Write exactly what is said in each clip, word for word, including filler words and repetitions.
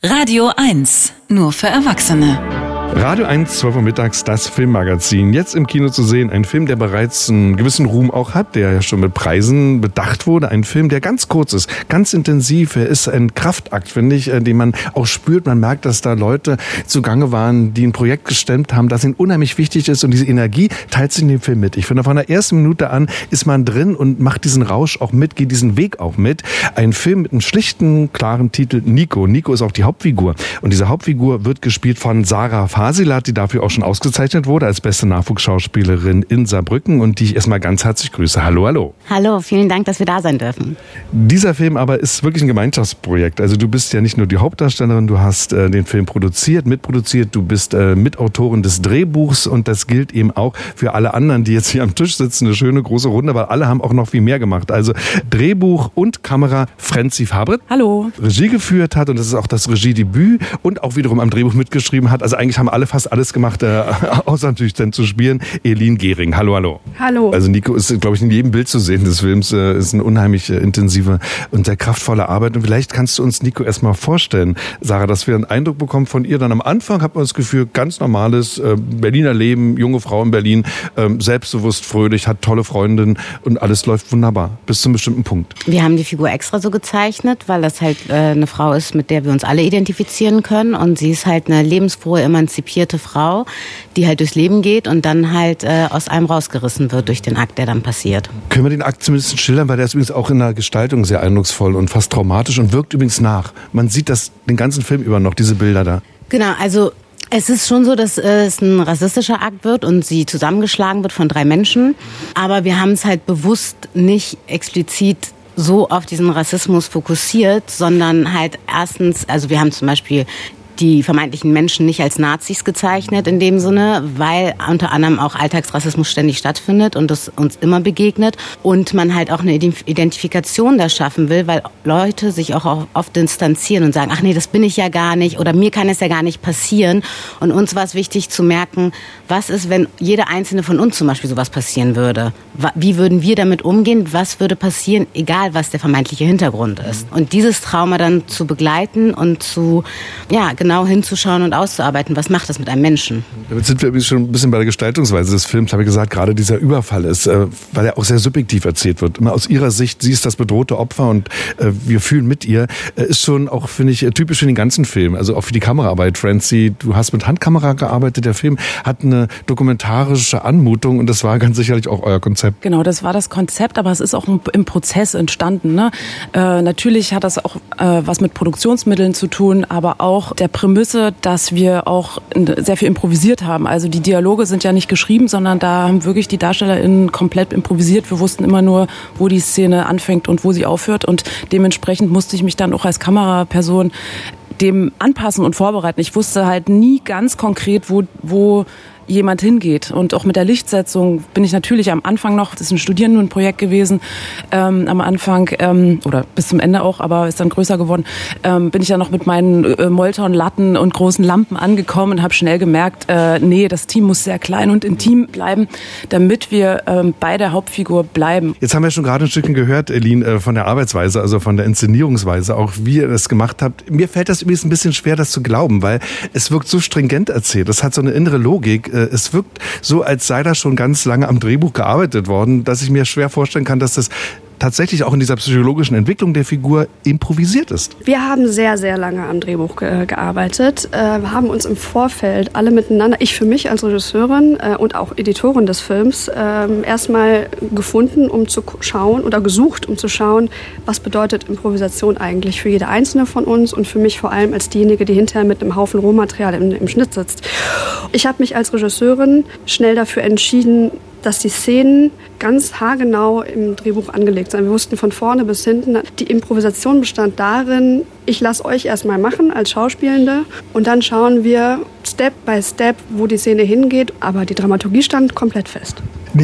Radio eins, nur für Erwachsene. Radio eins, zwölf Uhr mittags, das Filmmagazin. Jetzt im Kino zu sehen, ein Film, der bereits einen gewissen Ruhm auch hat, der ja schon mit Preisen bedacht wurde. Ein Film, der ganz kurz ist, ganz intensiv. Er ist ein Kraftakt, finde ich, den man auch spürt. Man merkt, dass da Leute zugange waren, die ein Projekt gestemmt haben, das ihnen unheimlich wichtig ist. Und diese Energie teilt sich in dem Film mit. Ich finde, von der ersten Minute an ist man drin und macht diesen Rausch auch mit, geht diesen Weg auch mit. Ein Film mit einem schlichten, klaren Titel, Nico. Nico ist auch die Hauptfigur. Und diese Hauptfigur wird gespielt von Sarah Fasilat, die dafür auch schon ausgezeichnet wurde als beste Nachwuchsschauspielerin in Saarbrücken und die ich erstmal ganz herzlich grüße. Hallo, hallo. Hallo, vielen Dank, dass wir da sein dürfen. Dieser Film aber ist wirklich ein Gemeinschaftsprojekt. Also du bist ja nicht nur die Hauptdarstellerin, du hast äh, den Film produziert, mitproduziert, du bist äh, Mitautorin des Drehbuchs und das gilt eben auch für alle anderen, die jetzt hier am Tisch sitzen. Eine schöne große Runde, weil alle haben auch noch viel mehr gemacht. Also Drehbuch und Kamera Franzi Fabrit. Hallo. Regie geführt hat und das ist auch das Regiedebüt und auch wiederum am Drehbuch mitgeschrieben hat. Also eigentlich haben alle fast alles gemacht, äh, außer natürlich dann zu spielen. Elin Gehring. Hallo, hallo. Hallo. Also Nico ist, glaube ich, in jedem Bild zu sehen des Films. Äh, ist eine unheimlich äh, intensive und sehr kraftvolle Arbeit. Und vielleicht kannst du uns, Nico, erstmal vorstellen, Sarah, dass wir einen Eindruck bekommen von ihr. Dann am Anfang hat man das Gefühl, ganz normales äh, Berliner Leben, junge Frau in Berlin, äh, selbstbewusst, fröhlich, hat tolle Freundinnen und alles läuft wunderbar. Bis zu einem bestimmten Punkt. Wir haben die Figur extra so gezeichnet, weil das halt äh, eine Frau ist, mit der wir uns alle identifizieren können. Und sie ist halt eine lebensfrohe, emanzipierte Frau, die halt durchs Leben geht und dann halt äh, aus einem rausgerissen wird durch den Akt, der dann passiert. Können wir den Akt zumindest schildern, weil der ist übrigens auch in der Gestaltung sehr eindrucksvoll und fast traumatisch und wirkt übrigens nach. Man sieht das den ganzen Film über noch, diese Bilder da. Genau, also es ist schon so, dass äh, es ein rassistischer Akt wird und sie zusammengeschlagen wird von drei Menschen. Aber wir haben es halt bewusst nicht explizit so auf diesen Rassismus fokussiert, sondern halt erstens, also wir haben zum Beispiel die vermeintlichen Menschen nicht als Nazis gezeichnet in dem Sinne, weil unter anderem auch Alltagsrassismus ständig stattfindet und das uns immer begegnet und man halt auch eine Identifikation da schaffen will, weil Leute sich auch oft distanzieren und sagen, ach nee, das bin ich ja gar nicht oder mir kann es ja gar nicht passieren. Und uns war es wichtig zu merken, was ist, wenn jeder einzelne von uns zum Beispiel sowas passieren würde? Wie würden wir damit umgehen? Was würde passieren, egal was der vermeintliche Hintergrund ist? Und dieses Trauma dann zu begleiten und zu, ja, genau hinzuschauen und auszuarbeiten, was macht das mit einem Menschen. Damit sind wir schon ein bisschen bei der Gestaltungsweise des Films, habe ich gesagt, gerade dieser Überfall ist, äh, weil er auch sehr subjektiv erzählt wird. Immer aus ihrer Sicht, sie ist das bedrohte Opfer und äh, wir fühlen mit ihr, äh, ist schon auch, finde ich, typisch für den ganzen Film, also auch für die Kameraarbeit. Franzi, du hast mit Handkamera gearbeitet, der Film hat eine dokumentarische Anmutung und das war ganz sicherlich auch euer Konzept. Genau, das war das Konzept, aber es ist auch im Prozess entstanden. Ne? Äh, natürlich hat das auch äh, was mit Produktionsmitteln zu tun, aber auch der Prämisse, dass wir auch sehr viel improvisiert haben. Also die Dialoge sind ja nicht geschrieben, sondern da haben wirklich die DarstellerInnen komplett improvisiert. Wir wussten immer nur, wo die Szene anfängt und wo sie aufhört und dementsprechend musste ich mich dann auch als Kameraperson dem anpassen und vorbereiten. Ich wusste halt nie ganz konkret, wo, wo jemand hingeht. Und auch mit der Lichtsetzung bin ich natürlich am Anfang noch, das ist ein Studierendenprojekt gewesen, ähm, am Anfang, ähm, oder bis zum Ende auch, aber ist dann größer geworden, ähm, bin ich dann noch mit meinen äh, Molton-Latten und großen Lampen angekommen und habe schnell gemerkt, äh, nee, das Team muss sehr klein und intim bleiben, damit wir ähm, bei der Hauptfigur bleiben. Jetzt haben wir schon gerade ein Stückchen gehört, Elin, äh, von der Arbeitsweise, also von der Inszenierungsweise, auch wie ihr das gemacht habt. Mir fällt das übrigens ein bisschen schwer, das zu glauben, weil es wirkt so stringent erzählt. Das hat so eine innere Logik. Es wirkt so, als sei da schon ganz lange am Drehbuch gearbeitet worden, dass ich mir schwer vorstellen kann, dass das tatsächlich auch in dieser psychologischen Entwicklung der Figur improvisiert ist. Wir haben sehr, sehr lange am Drehbuch ge- gearbeitet. Äh, wir haben uns im Vorfeld alle miteinander, ich für mich als Regisseurin äh, und auch Editorin des Films, äh, erstmal gefunden, um zu schauen oder gesucht, um zu schauen, was bedeutet Improvisation eigentlich für jede einzelne von uns und für mich vor allem als diejenige, die hinterher mit einem Haufen Rohmaterial im, im Schnitt sitzt. Ich habe mich als Regisseurin schnell dafür entschieden, dass die Szenen ganz haargenau im Drehbuch angelegt sind. Wir wussten von vorne bis hinten, die Improvisation bestand darin, ich lasse euch erstmal machen als Schauspielende und dann schauen wir Step by Step, wo die Szene hingeht, aber die Dramaturgie stand komplett fest. Nico,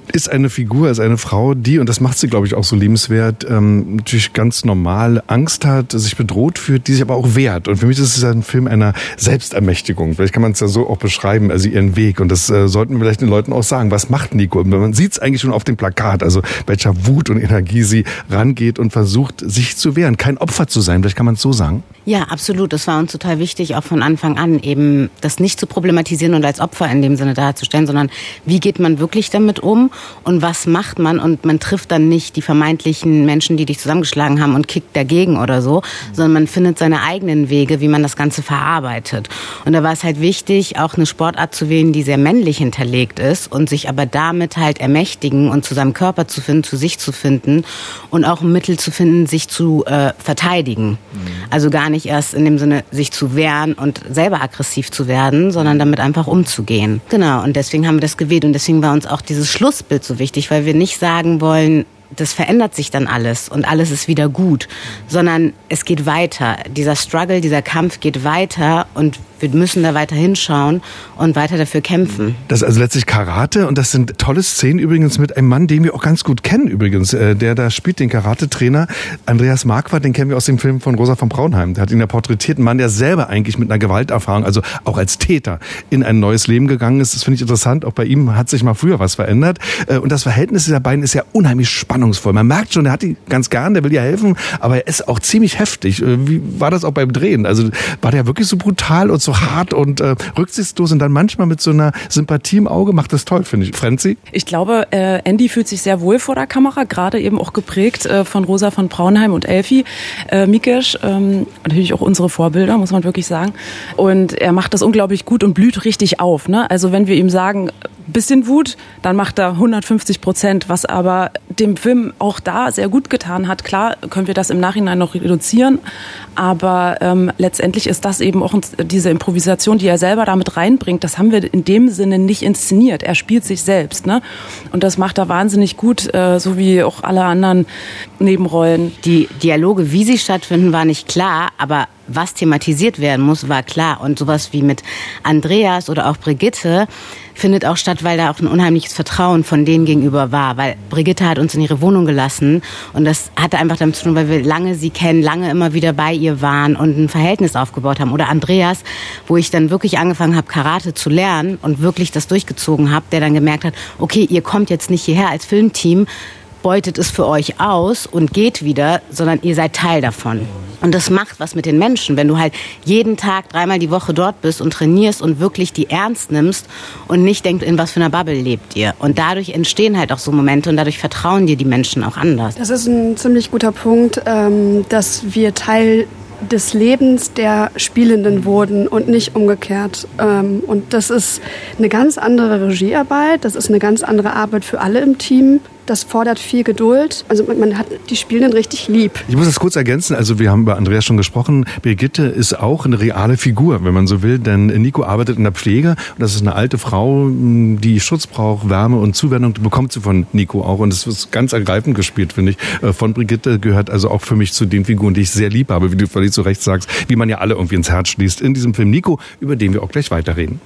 ist eine Figur, ist eine Frau, die, und das macht sie, glaube ich, auch so liebenswert, ähm, natürlich ganz normal Angst hat, sich bedroht fühlt, die sich aber auch wehrt. Und für mich ist es ein Film einer Selbstermächtigung. Vielleicht kann man es ja so auch beschreiben, also ihren Weg. Und das äh, sollten wir vielleicht den Leuten auch sagen. Was macht Nico? Und man sieht es eigentlich schon auf dem Plakat, also welcher Wut und Energie sie rangeht und versucht, sich zu wehren, kein Opfer zu sein. Vielleicht kann man es so sagen. Ja, absolut. Das war uns total wichtig, auch von Anfang an, eben das nicht zu problematisieren und als Opfer in dem Sinne darzustellen, sondern wie geht man wirklich damit um und was macht man? Und man trifft dann nicht die vermeintlichen Menschen, die dich zusammengeschlagen haben und kickt dagegen oder so, sondern man findet seine eigenen Wege, wie man das Ganze verarbeitet. Und da war es halt wichtig, auch eine Sportart zu wählen, die sehr männlich hinterlegt ist und sich aber damit halt ermächtigen und zu seinem Körper zu finden, zu sich zu finden und auch ein Mittel zu finden, sich zu äh, verteidigen. Mhm. Also gar nicht erst in dem Sinne, sich zu wehren und selber aggressiv zu werden, sondern damit einfach umzugehen. Genau, und deswegen haben wir das gewählt und deswegen war uns auch dieses Schlussbild so wichtig, weil wir nicht sagen wollen, das verändert sich dann alles und alles ist wieder gut, sondern es geht weiter. Dieser Struggle, dieser Kampf geht weiter und wir müssen da weiter hinschauen und weiter dafür kämpfen. Das ist also letztlich Karate und das sind tolle Szenen übrigens mit einem Mann, den wir auch ganz gut kennen übrigens, der da spielt, den Karate-Trainer Andreas Marquardt, den kennen wir aus dem Film von Rosa von Braunheim. Der hat ihn ja porträtiert, ein Mann, der selber eigentlich mit einer Gewalterfahrung, also auch als Täter, in ein neues Leben gegangen ist. Das finde ich interessant, auch bei ihm hat sich mal früher was verändert und das Verhältnis dieser beiden ist ja unheimlich spannungsvoll. Man merkt schon, er hat die ganz gern, der will ja helfen, aber er ist auch ziemlich heftig. Wie war das auch beim Drehen? Also war der wirklich so brutal und so so hart und äh, rücksichtslos und dann manchmal mit so einer Sympathie im Auge, macht das toll, finde ich. Frenzi? Ich glaube, äh, Andy fühlt sich sehr wohl vor der Kamera, gerade eben auch geprägt äh, von Rosa von Braunheim und Elfi äh, Mikesch, ähm, natürlich auch unsere Vorbilder, muss man wirklich sagen. Und er macht das unglaublich gut und blüht richtig auf. Ne? Also wenn wir ihm sagen, bisschen Wut, dann macht er hundertfünfzig Prozent, was aber dem Film auch da sehr gut getan hat. Klar können wir das im Nachhinein noch reduzieren, aber ähm, letztendlich ist das eben auch diese Improvisation, die er selber damit reinbringt, das haben wir in dem Sinne nicht inszeniert. Er spielt sich selbst, ne? Und das macht er wahnsinnig gut, äh, so wie auch alle anderen Nebenrollen. Die Dialoge, wie sie stattfinden, war nicht klar, aber was thematisiert werden muss, war klar. Und sowas wie mit Andreas oder auch Brigitte findet auch statt, weil da auch ein unheimliches Vertrauen von denen gegenüber war. Weil Brigitte hat uns in ihre Wohnung gelassen und das hatte einfach damit zu tun, weil wir lange sie kennen, lange immer wieder bei ihr waren und ein Verhältnis aufgebaut haben. Oder Andreas, wo ich dann wirklich angefangen habe, Karate zu lernen und wirklich das durchgezogen habe, der dann gemerkt hat, okay, ihr kommt jetzt nicht hierher als Filmteam, beutet es für euch aus und geht wieder, sondern ihr seid Teil davon. Und das macht was mit den Menschen, wenn du halt jeden Tag dreimal die Woche dort bist und trainierst und wirklich die ernst nimmst und nicht denkst, in was für einer Bubble lebt ihr. Und dadurch entstehen halt auch so Momente und dadurch vertrauen dir die Menschen auch anders. Das ist ein ziemlich guter Punkt, dass wir Teil des Lebens der Spielenden wurden und nicht umgekehrt. Und das ist eine ganz andere Regiearbeit, das ist eine ganz andere Arbeit für alle im Team. Das fordert viel Geduld. Also man hat die Spielenden richtig lieb. Ich muss das kurz ergänzen. Also wir haben über Andreas schon gesprochen. Brigitte ist auch eine reale Figur, wenn man so will. Denn Nico arbeitet in der Pflege. Und das ist eine alte Frau, die Schutz braucht, Wärme und Zuwendung. Die bekommt sie von Nico auch. Und das ist ganz ergreifend gespielt, finde ich. Von Brigitte gehört also auch für mich zu den Figuren, die ich sehr lieb habe, wie du völlig zu Recht sagst. Wie man ja alle irgendwie ins Herz schließt in diesem Film Nico, über den wir auch gleich weiterreden.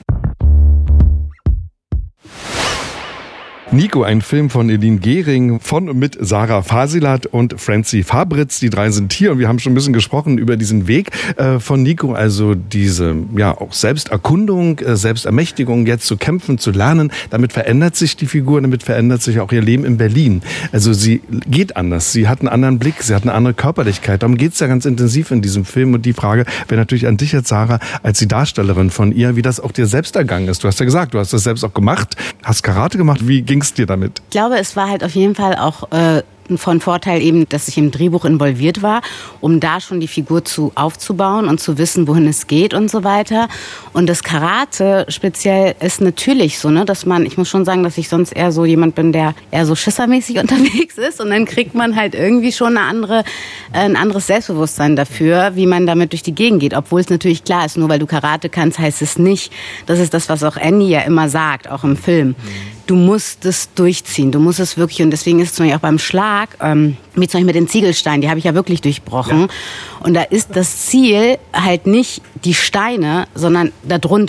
Nico, ein Film von Eline Gehring, von und mit Sarah Fasilat und Franzi Fabritz. Die drei sind hier und wir haben schon ein bisschen gesprochen über diesen Weg äh, von Nico, also diese ja auch Selbsterkundung, äh, Selbstermächtigung, jetzt zu kämpfen, zu lernen. Damit verändert sich die Figur, damit verändert sich auch ihr Leben in Berlin. Also sie geht anders, sie hat einen anderen Blick, sie hat eine andere Körperlichkeit. Darum geht's ja ganz intensiv in diesem Film. Und die Frage wäre natürlich an dich jetzt, Sarah, als die Darstellerin von ihr, wie das auch dir selbst ergangen ist. Du hast ja gesagt, du hast das selbst auch gemacht, hast Karate gemacht. Wie ging dir damit? Ich glaube, es war halt auf jeden Fall auch äh, von Vorteil eben, dass ich im Drehbuch involviert war, um da schon die Figur zu aufzubauen und zu wissen, wohin es geht und so weiter. Und das Karate speziell ist natürlich so, ne, dass man, ich muss schon sagen, dass ich sonst eher so jemand bin, der eher so schissermäßig unterwegs ist und dann kriegt man halt irgendwie schon eine andere, ein anderes Selbstbewusstsein dafür, wie man damit durch die Gegend geht. Obwohl es natürlich klar ist, nur weil du Karate kannst, heißt es nicht. Das ist das, was auch Andy ja immer sagt, auch im Film. Du musst es durchziehen, du musst es wirklich, und deswegen ist es zum Beispiel auch beim Schlag, ähm, wie zum Beispiel mit den Ziegelsteinen, die habe ich ja wirklich durchbrochen. Ja. Und da ist das Ziel halt nicht die Steine, sondern darunter.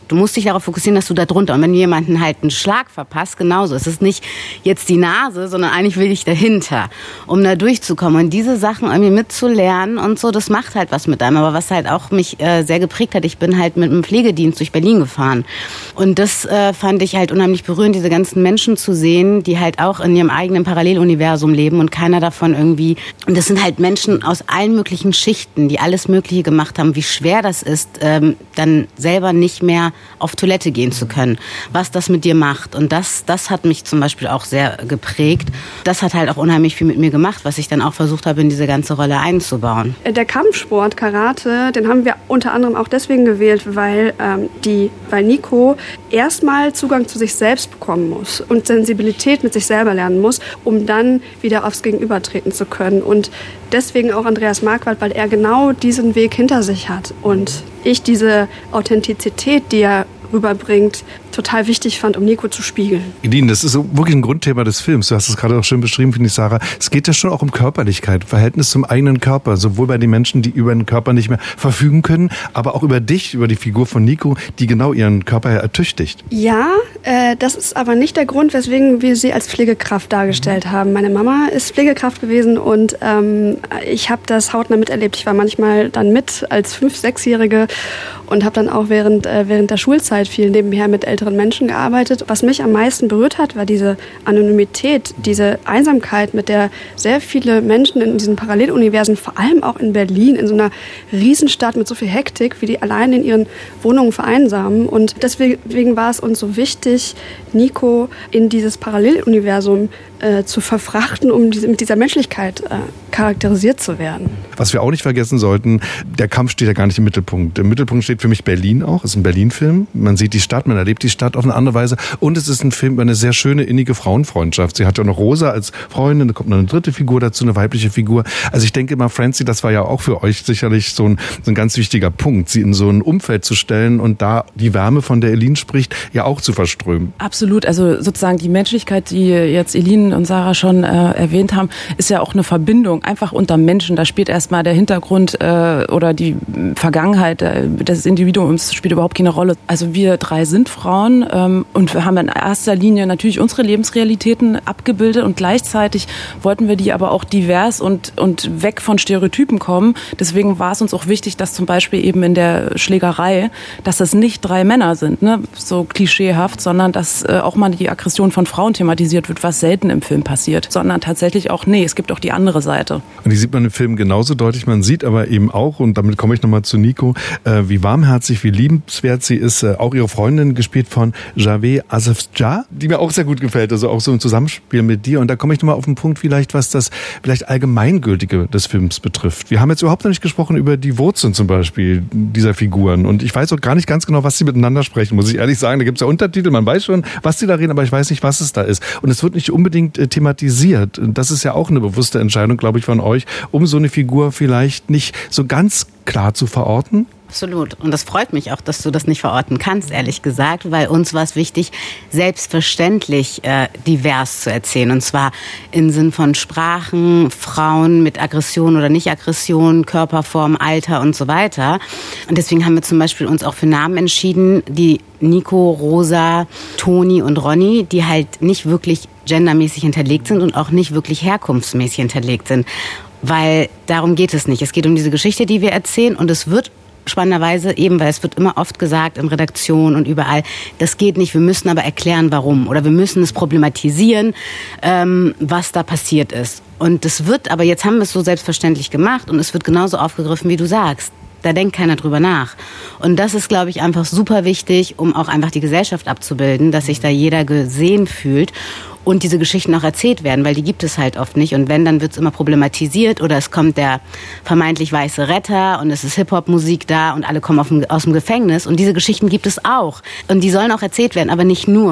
Du musst dich darauf fokussieren, dass du da drunter, und wenn jemanden halt einen Schlag verpasst, genauso. Es ist nicht jetzt die Nase, sondern eigentlich will ich dahinter, um da durchzukommen. Und diese Sachen irgendwie mitzulernen und so, das macht halt was mit einem. Aber was halt auch mich äh, sehr geprägt hat, ich bin halt mit einem Pflegedienst durch Berlin gefahren. Und das äh, fand ich halt unheimlich berührend, diese ganzen Menschen zu sehen, die halt auch in ihrem eigenen Paralleluniversum leben und keiner davon irgendwie, und das sind halt Menschen aus allen möglichen Schichten, die alles Mögliche gemacht haben, wie schwer das ist, ähm, dann selber nicht mehr auf Toilette gehen zu können, was das mit dir macht. Und das, das hat mich zum Beispiel auch sehr geprägt. Das hat halt auch unheimlich viel mit mir gemacht, was ich dann auch versucht habe, in diese ganze Rolle einzubauen. Der Kampfsport, Karate, den haben wir unter anderem auch deswegen gewählt, weil, ähm, die, weil Nico erstmal Zugang zu sich selbst bekommen muss und Sensibilität mit sich selber lernen muss, um dann wieder aufs Gegenüber treten zu können. Und deswegen auch Andreas Marquardt, weil er genau diesen Weg hinter sich hat. Und ich diese Authentizität, die er rüberbringt, total wichtig fand, um Nico zu spiegeln. Edin, das ist so wirklich ein Grundthema des Films. Du hast es gerade auch schön beschrieben, finde ich, Sarah. Es geht ja schon auch um Körperlichkeit, Verhältnis zum eigenen Körper, sowohl bei den Menschen, die über den Körper nicht mehr verfügen können, aber auch über dich, über die Figur von Nico, die genau ihren Körper ertüchtigt. Ja, äh, das ist aber nicht der Grund, weswegen wir sie als Pflegekraft dargestellt haben. Meine Mama ist Pflegekraft gewesen und ähm, ich habe das hautnah miterlebt. Ich war manchmal dann mit als Fünf-, Sechsjährige und habe dann auch während, äh, während der Schulzeit viel nebenher mit älteren Menschen gearbeitet. Was mich am meisten berührt hat, war diese Anonymität, diese Einsamkeit, mit der sehr viele Menschen in diesen Paralleluniversen, vor allem auch in Berlin, in so einer Riesenstadt mit so viel Hektik, wie die allein in ihren Wohnungen vereinsamen. Und deswegen war es uns so wichtig, Nico in dieses Paralleluniversum äh, zu verfrachten, um diese, mit dieser Menschlichkeit äh, charakterisiert zu werden. Was wir auch nicht vergessen sollten, der Kampf steht ja gar nicht im Mittelpunkt. Im Mittelpunkt steht für mich Berlin auch. Es ist ein Berlin-Film. Man sieht die Stadt, man erlebt die Stadt auf eine andere Weise. Und es ist ein Film über eine sehr schöne, innige Frauenfreundschaft. Sie hat ja noch Rosa als Freundin, da kommt noch eine dritte Figur dazu, eine weibliche Figur. Also ich denke mal, Francie, das war ja auch für euch sicherlich so ein, so ein ganz wichtiger Punkt, sie in so ein Umfeld zu stellen und da die Wärme, von der Elin spricht, ja auch zu verströmen. Absolut. Also sozusagen die Menschlichkeit, die jetzt Elin und Sarah schon äh, erwähnt haben, ist ja auch eine Verbindung, einfach unter Menschen. Da spielt erstmal der Hintergrund äh, oder die Vergangenheit äh, des Individuums spielt überhaupt keine Rolle. Also wir drei sind Frauen ähm, und wir haben in erster Linie natürlich unsere Lebensrealitäten abgebildet und gleichzeitig wollten wir die aber auch divers und, und weg von Stereotypen kommen. Deswegen war es uns auch wichtig, dass zum Beispiel eben in der Schlägerei, dass das nicht drei Männer sind, ne, so klischeehaft, sondern dass äh, auch mal die Aggression von Frauen thematisiert wird, was selten im Film passiert, sondern tatsächlich auch, nee, es gibt auch die andere Seite. Und die sieht man im Film genauso deutlich. Man sieht aber eben auch, und damit komme ich nochmal zu Nico, äh, wie warmherzig, wie liebenswert sie ist. Äh, auch ihre Freundin, gespielt von Javed Asefjah, die mir auch sehr gut gefällt, also auch so im Zusammenspiel mit dir. Und da komme ich nochmal auf den Punkt vielleicht, was das vielleicht Allgemeingültige des Films betrifft. Wir haben jetzt überhaupt noch nicht gesprochen über die Wurzeln zum Beispiel dieser Figuren. Und ich weiß auch gar nicht ganz genau, was sie miteinander sprechen, muss ich ehrlich sagen. Da gibt es ja Untertitel, man weiß schon, was sie da reden, aber ich weiß nicht, was es da ist. Und es wird nicht unbedingt äh, thematisiert. Das ist ja auch eine bewusste Entscheidung, glaube ich, von euch, um so eine Figur vielleicht nicht so ganz klar zu verorten. Absolut. Und das freut mich auch, dass du das nicht verorten kannst, ehrlich gesagt, weil uns war es wichtig, selbstverständlich äh, divers zu erzählen. Und zwar im Sinn von Sprachen, Frauen mit Aggression oder Nicht-Aggression, Körperform, Alter und so weiter. Und deswegen haben wir zum Beispiel uns auch für Namen entschieden, die Nico, Rosa, Toni und Ronny, die halt nicht wirklich gendermäßig hinterlegt sind und auch nicht wirklich herkunftsmäßig hinterlegt sind. Weil darum geht es nicht. Es geht um diese Geschichte, die wir erzählen, und es wird spannenderweise eben, weil es wird immer oft gesagt in Redaktion und überall, das geht nicht, wir müssen aber erklären, warum. Oder wir müssen es problematisieren, ähm, was da passiert ist. Und das wird, aber jetzt haben wir es so selbstverständlich gemacht und es wird genauso aufgegriffen, wie du sagst. Da denkt keiner drüber nach. Und das ist, glaube ich, einfach super wichtig, um auch einfach die Gesellschaft abzubilden, dass sich da jeder gesehen fühlt und diese Geschichten auch erzählt werden, weil die gibt es halt oft nicht. Und wenn, dann wird es immer problematisiert oder es kommt der vermeintlich weiße Retter und es ist Hip-Hop-Musik da und alle kommen auf dem, aus dem Gefängnis. Und diese Geschichten gibt es auch. Und die sollen auch erzählt werden, aber nicht nur.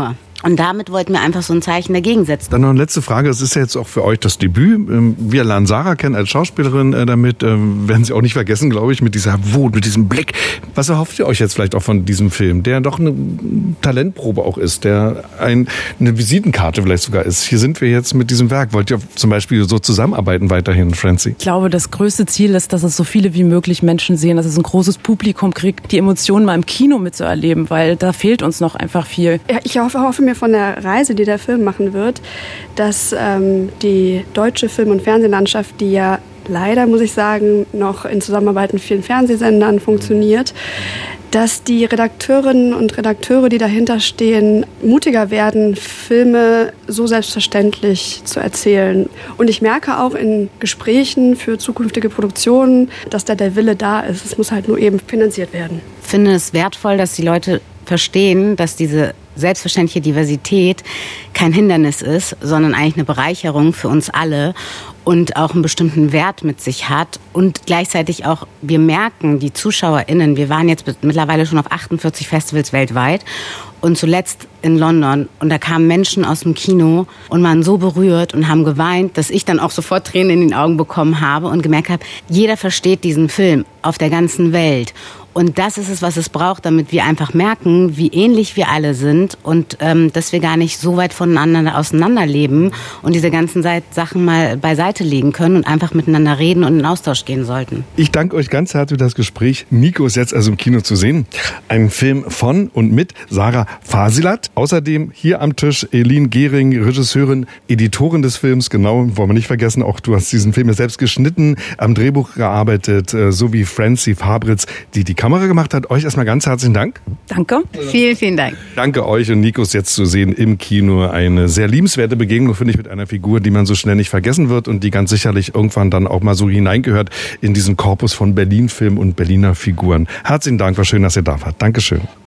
Und damit wollten wir einfach so ein Zeichen dagegen setzen. Dann noch eine letzte Frage. Es ist ja jetzt auch für euch das Debüt. Wir lernen Sarah kennen als Schauspielerin damit. Werden Sie auch nicht vergessen, glaube ich, mit dieser Wut, mit diesem Blick. Was erhofft ihr euch jetzt vielleicht auch von diesem Film, der doch eine Talentprobe auch ist, der ein, eine Visitenkarte vielleicht sogar ist? Hier sind wir jetzt mit diesem Werk. Wollt ihr zum Beispiel so zusammenarbeiten weiterhin, Francie? Ich glaube, das größte Ziel ist, dass es so viele wie möglich Menschen sehen, dass es ein großes Publikum kriegt, die Emotionen mal im Kino mitzuerleben, weil da fehlt uns noch einfach viel. Ja, ich hoffe, hoffe mir von der Reise, die der Film machen wird, dass ähm, die deutsche Film- und Fernsehlandschaft, die ja leider, muss ich sagen, noch in Zusammenarbeit mit vielen Fernsehsendern funktioniert, dass die Redakteurinnen und Redakteure, die dahinter stehen, mutiger werden, Filme so selbstverständlich zu erzählen. Und ich merke auch in Gesprächen für zukünftige Produktionen, dass da der Wille da ist. Es muss halt nur eben finanziert werden. Ich finde es wertvoll, dass die Leute verstehen, dass diese selbstverständliche Diversität kein Hindernis ist, sondern eigentlich eine Bereicherung für uns alle und auch einen bestimmten Wert mit sich hat. Und gleichzeitig auch, wir merken, die ZuschauerInnen, wir waren jetzt mittlerweile schon auf achtundvierzig Festivals weltweit und zuletzt in London. Und da kamen Menschen aus dem Kino und waren so berührt und haben geweint, dass ich dann auch sofort Tränen in den Augen bekommen habe und gemerkt habe, jeder versteht diesen Film auf der ganzen Welt. Und das ist es, was es braucht, damit wir einfach merken, wie ähnlich wir alle sind und ähm, dass wir gar nicht so weit voneinander auseinanderleben und diese ganzen Sachen mal beiseite legen können und einfach miteinander reden und in Austausch gehen sollten. Ich danke euch ganz herzlich für das Gespräch. Nico ist jetzt also im Kino zu sehen. Ein Film von und mit Sarah Fasilat. Außerdem hier am Tisch Elin Gehring, Regisseurin, Editorin des Films. Genau, wollen wir nicht vergessen, auch du hast diesen Film ja selbst geschnitten, am Drehbuch gearbeitet, so wie Francie Fabritz, die die Kamera gemacht hat. Euch erstmal ganz herzlichen Dank. Danke. Vielen, vielen Dank. Danke euch und Nikos jetzt zu sehen im Kino. Eine sehr liebenswerte Begegnung, finde ich, mit einer Figur, die man so schnell nicht vergessen wird und die ganz sicherlich irgendwann dann auch mal so hineingehört in diesen Korpus von Berlin-Film und Berliner Figuren. Herzlichen Dank, war schön, dass ihr da wart. Dankeschön.